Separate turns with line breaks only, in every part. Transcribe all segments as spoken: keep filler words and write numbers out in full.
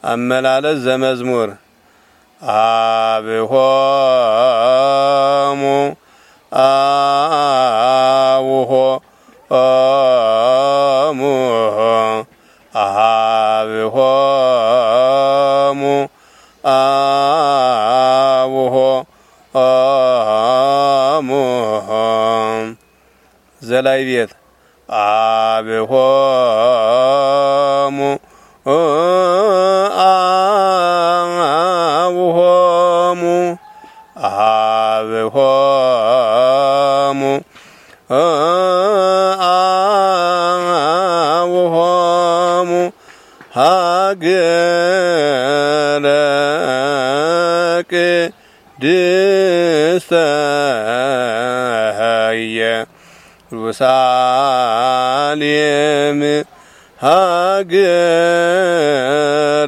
አመላለስ ዘመዝሙር አብሆሙ አውሆሙ አብሆሙ አውሆሙ ዘላይ ቤት አብሆሙ አውሆሙ አብሆሙ አውሆሙ ሀገረ ቅድስተ ኢየሩሳሌም ሀገረ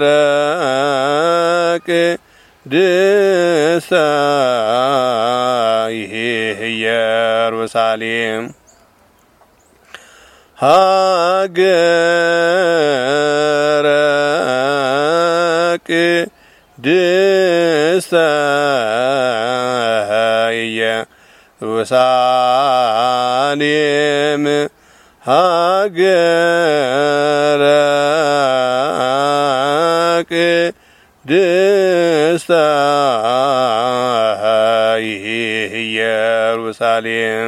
ቅድስተ ኢየሩሳሌም ሀገረ ቅድስተ ኢየሩሳሌም ሀገረ ቅድስተ ኢየሩሳሌም